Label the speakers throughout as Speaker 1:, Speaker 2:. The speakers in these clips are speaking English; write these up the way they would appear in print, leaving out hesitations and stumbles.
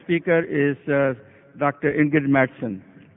Speaker 1: speaker is Dr. Ingrid Mattson.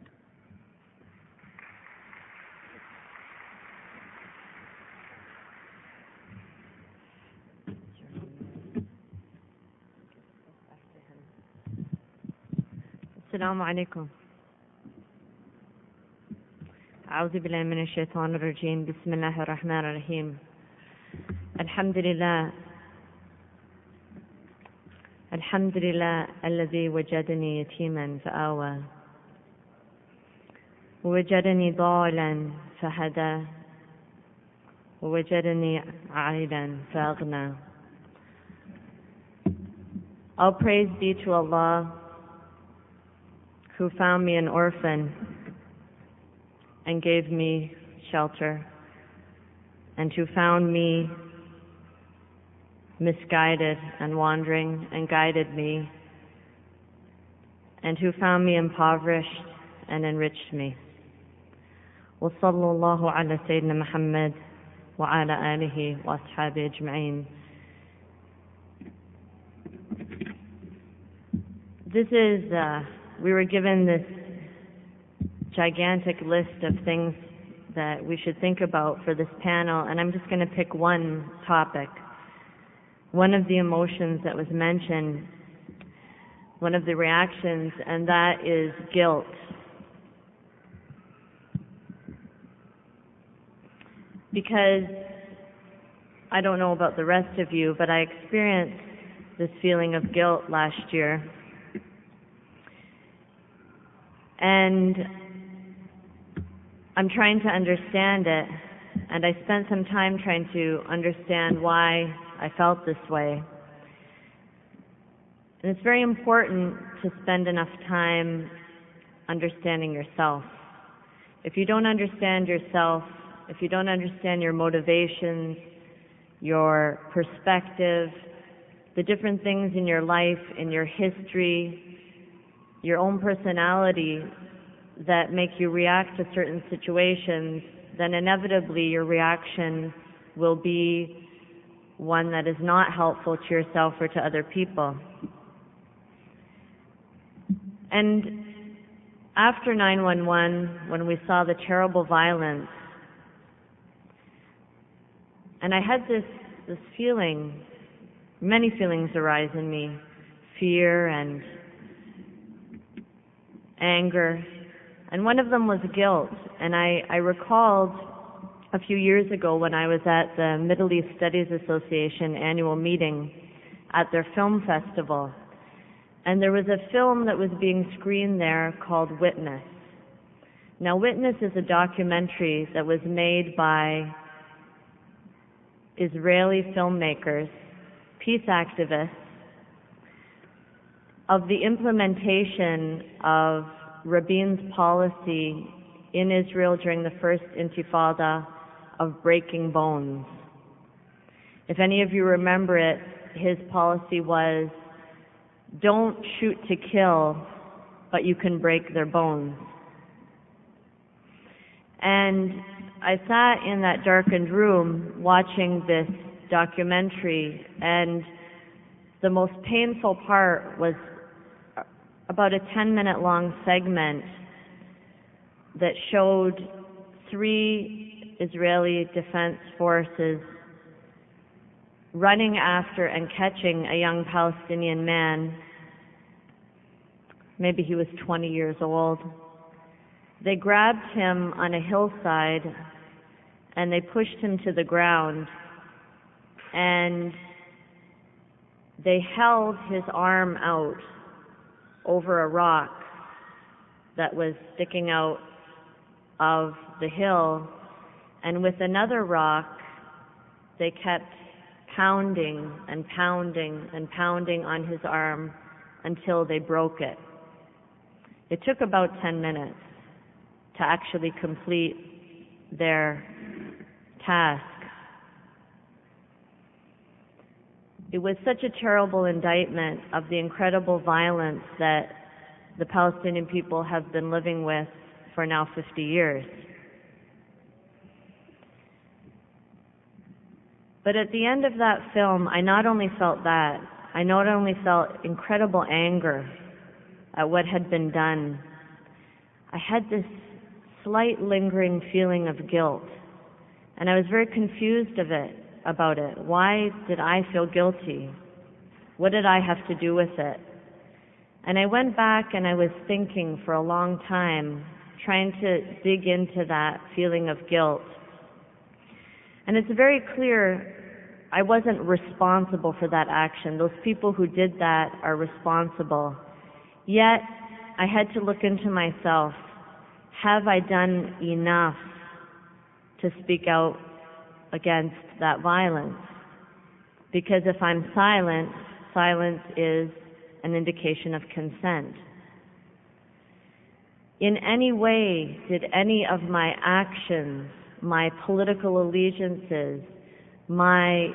Speaker 2: السلام عليكم. أعوذ بالله من الشيطان الرجيم. بسم الله الرحمن الرحيم. الحمد لله الذي وجدني يتيما فآوى ووجدني ضالا فهدى ووجدني عائلا فأغنى. All praise be to Allah, who found me an orphan and gave me shelter, and who found me misguided and wandering and guided me, and who found me impoverished and enriched me. وصلى الله على سيدنا محمد وعلى آله وأصحابه أجمعين. We were given this gigantic list of things that we should think about for this panel, and I'm just going to pick one topic. One of the emotions that was mentioned, one of the reactions, and that is guilt. Because I don't know about the rest of you, but I experienced this feeling of guilt last year. And I'm trying to understand it, and I spent some time trying to understand why I felt this way. And it's very important to spend enough time understanding yourself. If you don't understand yourself, if you don't understand your motivations, your perspective, the different things in your life, in your history, your own personality that make you react to certain situations, then inevitably your reaction will be one that is not helpful to yourself or to other people. And after 9/11, when we saw the terrible violence, and I had this feeling, many feelings arise in me, fear and anger, and one of them was guilt. And I recalled a few years ago when I was at the Middle East Studies Association annual meeting at their film festival, and there was a film that was being screened there called Witness. Now, Witness is a documentary that was made by Israeli filmmakers, peace activists, of the implementation of Rabin's policy in Israel during the first Intifada of breaking bones. If any of you remember it, his policy was, don't shoot to kill, but you can break their bones. And I sat in that darkened room watching this documentary, and the most painful part was about a 10-minute long segment that showed 3 Israeli defense forces running after and catching a young Palestinian man. Maybe he was 20 years old. They grabbed him on a hillside and they pushed him to the ground, and they held his arm out over a rock that was sticking out of the hill, and with another rock they kept pounding and pounding and pounding on his arm until they broke it. It took about 10 minutes to actually complete their task. It was such a terrible indictment of the incredible violence that the Palestinian people have been living with for now 50 years. But at the end of that film, I not only felt that, I not only felt incredible anger at what had been done, I had this slight lingering feeling of guilt. And I was very confused about it. Why did I feel guilty? What did I have to do with it? And I went back and I was thinking for a long time, trying to dig into that feeling of guilt. And it's very clear I wasn't responsible for that action. Those people who did that are responsible. Yet, I had to look into myself. Have I done enough to speak out against that violence? Because if I'm silent, silence is an indication of consent. In any way, did any of my actions, my political allegiances, my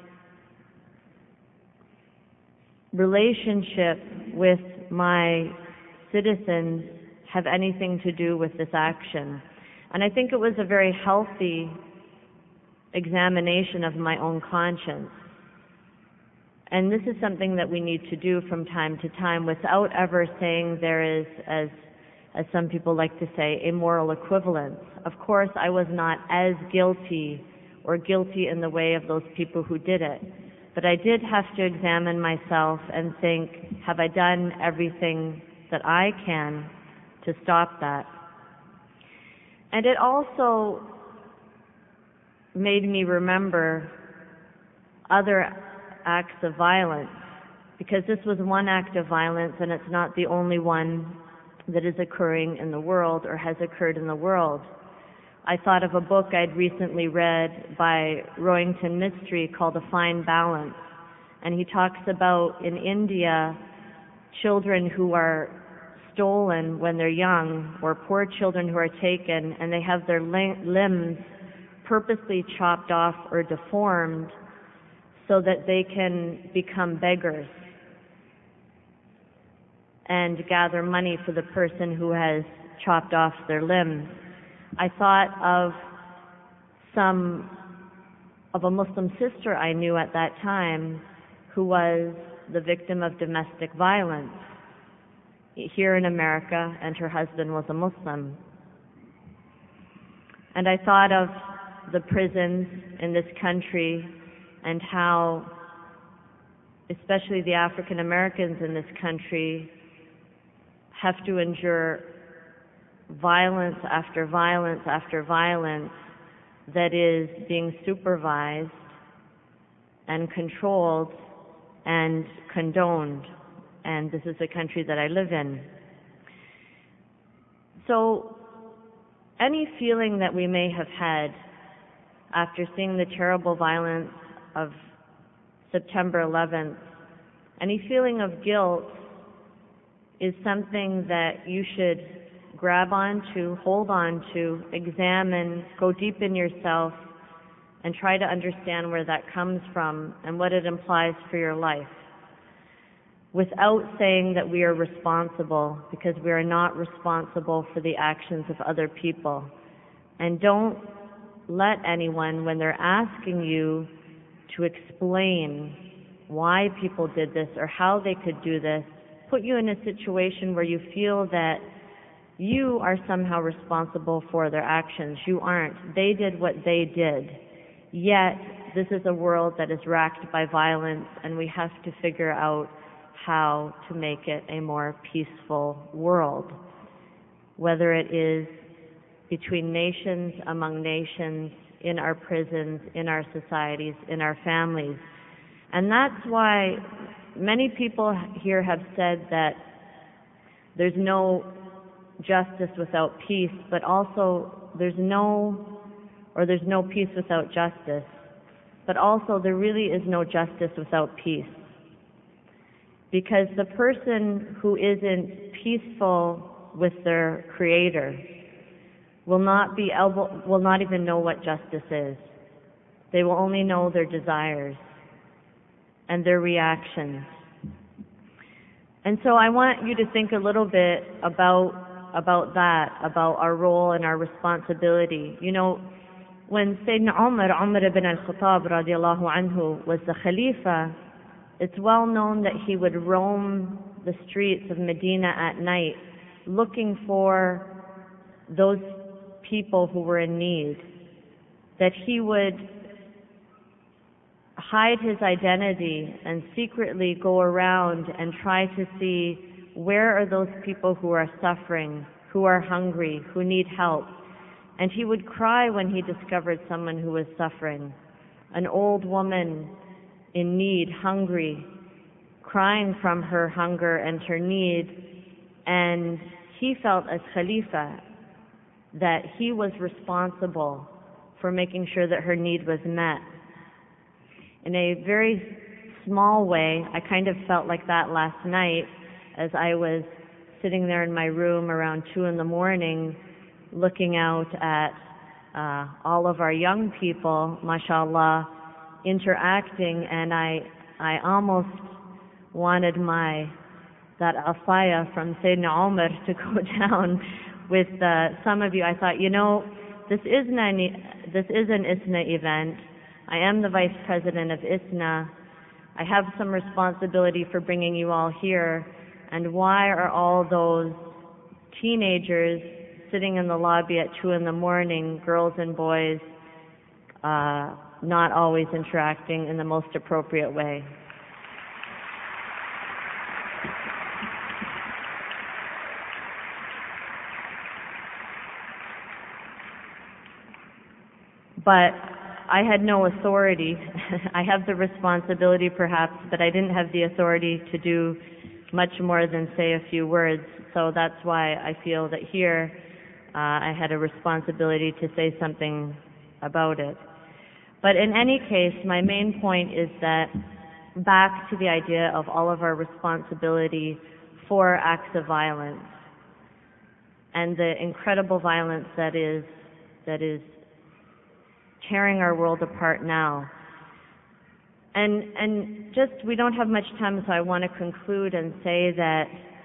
Speaker 2: relationship with my citizens have anything to do with this action? And I think it was a very healthy examination of my own conscience. And this is something that we need to do from time to time without ever saying there is, as some people like to say, a moral equivalence. Of course, I was not as guilty or guilty in the way of those people who did it. But I did have to examine myself and think, have I done everything that I can to stop that? And it also made me remember other acts of violence, because this was one act of violence and it's not the only one that is occurring in the world or has occurred in the world. I thought of a book I'd recently read by Royington Mistry called A Fine Balance, and he talks about in India children who are stolen when they're young, or poor children who are taken and they have their limbs purposely chopped off or deformed so that they can become beggars and gather money for the person who has chopped off their limbs. I thought of a Muslim sister I knew at that time who was the victim of domestic violence here in America, and her husband was a Muslim. And I thought of the prisons in this country and how, especially the African Americans in this country, have to endure violence after violence after violence that is being supervised and controlled and condoned. And this is the country that I live in. So any feeling that we may have had after seeing the terrible violence of September 11th, any feeling of guilt is something that you should grab onto, hold on to, examine, go deep in yourself, and try to understand where that comes from and what it implies for your life, without saying that we are responsible, because we are not responsible for the actions of other people. And don't let anyone, when they're asking you to explain why people did this or how they could do this, put you in a situation where you feel that you are somehow responsible for their actions. You aren't. They did what they did. Yet, this is a world that is racked by violence, and we have to figure out how to make it a more peaceful world, whether it is between nations, among nations, in our prisons, in our societies, in our families. And that's why many people here have said that there's no justice without peace, but also there's no peace without justice, but also there really is no justice without peace. Because the person who isn't peaceful with their Creator will not even know what justice is. They will only know their desires and their reactions. And so I want you to think a little bit about that, about our role and our responsibility. You know, when Sayyidina Umar ibn al-Khattab radiallahu anhu was the Khalifa, it's well known that he would roam the streets of Medina at night looking for those people who were in need, that he would hide his identity and secretly go around and try to see where are those people who are suffering, who are hungry, who need help. And he would cry when he discovered someone who was suffering, an old woman in need, hungry, crying from her hunger and her need. And he felt as Khalifa that he was responsible for making sure that her need was met. In a very small way, I kind of felt like that last night as I was sitting there in my room around 2 a.m, looking out at all of our young people, mashallah, interacting, and I almost wanted that afaya from Sayyidina Umar to go down with some of you. I thought, this is an ISNA event. I am the Vice President of ISNA. I have some responsibility for bringing you all here. And why are all those teenagers sitting in the lobby at 2 a.m, girls and boys, not always interacting in the most appropriate way? But I had no authority. I have the responsibility perhaps, but I didn't have the authority to do much more than say a few words. So that's why I feel that here I had a responsibility to say something about it. But in any case, my main point is that back to the idea of all of our responsibility for acts of violence and the incredible violence that is tearing our world apart now. And just, we don't have much time, so I want to conclude and say that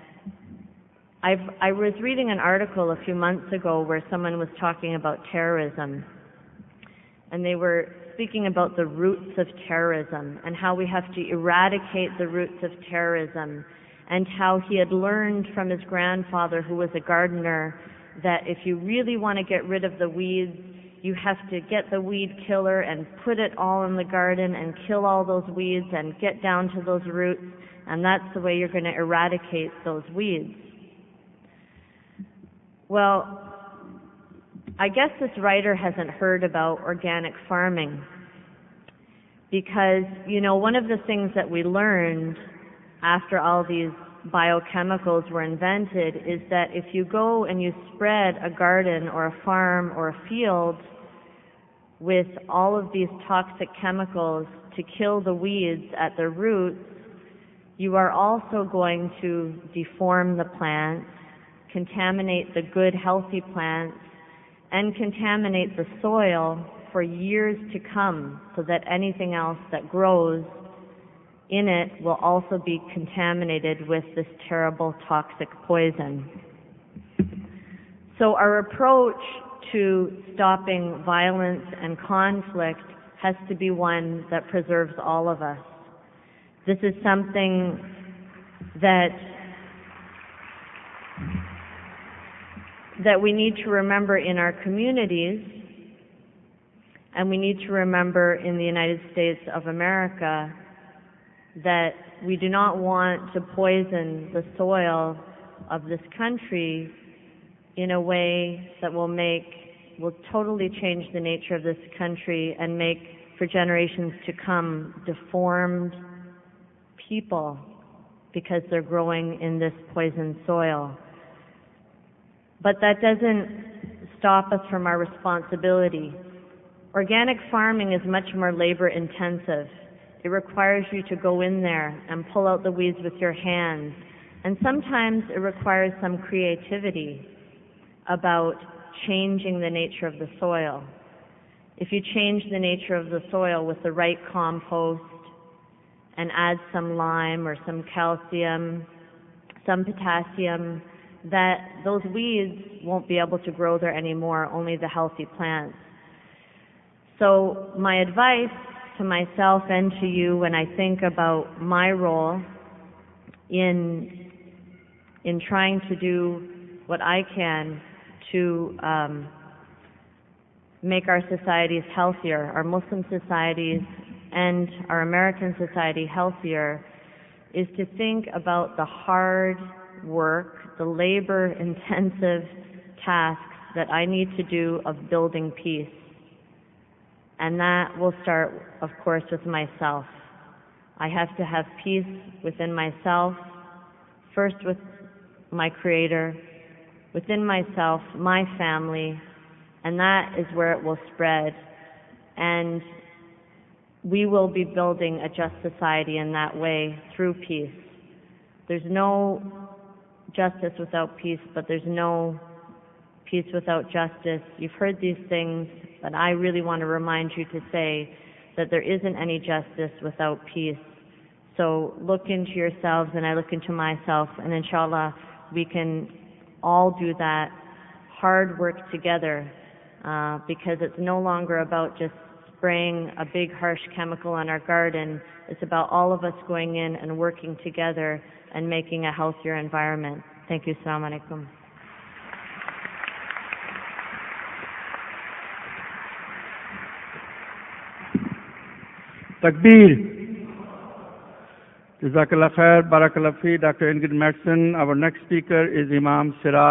Speaker 2: I was reading an article a few months ago where someone was talking about terrorism, and they were speaking about the roots of terrorism and how we have to eradicate the roots of terrorism, and how he had learned from his grandfather, who was a gardener, that if you really want to get rid of the weeds, you have to get the weed killer and put it all in the garden and kill all those weeds and get down to those roots, and that's the way you're going to eradicate those weeds. Well, I guess this writer hasn't heard about organic farming, because, one of the things that we learned after all these biochemicals were invented is that if you go and you spread a garden or a farm or a field with all of these toxic chemicals to kill the weeds at the roots, you are also going to deform the plants, contaminate the good, healthy plants, and contaminate the soil for years to come, so that anything else that grows in it will also be contaminated with this terrible toxic poison. So our approach to stopping violence and conflict has to be one that preserves all of us. This is something that we need to remember in our communities, and we need to remember in the United States of America, that we do not want to poison the soil of this country in a way that will totally change the nature of this country and make, for generations to come, deformed people because they're growing in this poisoned soil. But that doesn't stop us from our responsibility. Organic farming is much more labor intensive. It requires you to go in there and pull out the weeds with your hands. And sometimes it requires some creativity about changing the nature of the soil. If you change the nature of the soil with the right compost and add some lime or some calcium, some potassium, that those weeds won't be able to grow there anymore, only the healthy plants. So my advice to myself and to you when I think about my role in in trying to do what I can to make our societies healthier, our Muslim societies and our American society healthier, is to think about the hard work, the labor-intensive tasks that I need to do of building peace. And that will start, of course, with myself. I have to have peace within myself, first with my Creator, within myself, my family, and that is where it will spread. And we will be building a just society in that way through peace. There's no justice without peace, but there's no peace without justice. You've heard these things, but I really want to remind you to say that there isn't any justice without peace. So look into yourselves, and I look into myself, and inshallah we can all do that hard work together, because it's no longer about just spraying a big harsh chemical on our garden. It's about all of us going in and working together and making a healthier environment. Thank you. Assalamu alaikum.
Speaker 1: Takbir. Jazakallah khair, Barakallah fi, Dr. Ingrid Mattson. Our next speaker is Imam Siraj.